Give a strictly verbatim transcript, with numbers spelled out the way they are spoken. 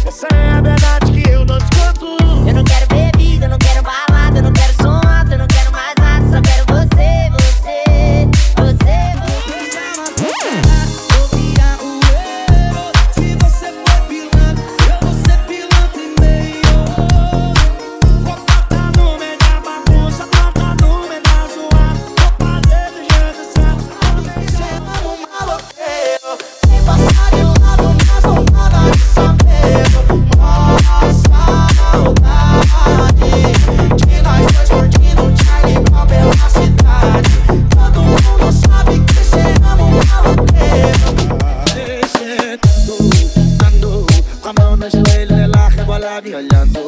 Essa é a verdade que eu não te conto. Eu não quero bebida, eu não quero balada, eu não quero som alto, eu não quero mais nada, só quero você, você, você, Vou virar o euro. Se você for pilantra, eu vou ser pilantra e meio. Vou tocar no meio da bagunça, tocar no meio da zoada. Vou fazer do jeito certo. Você é um maloqueiro. Sem passar de lado nas roupadas de saber. Mó saudade de nós dois curtindo Charlie Brown pela cidade. Todo mundo sabe que cê ama um maloqueiro. Descendo, dando, com a mão no joelho, ela rebola me olhando.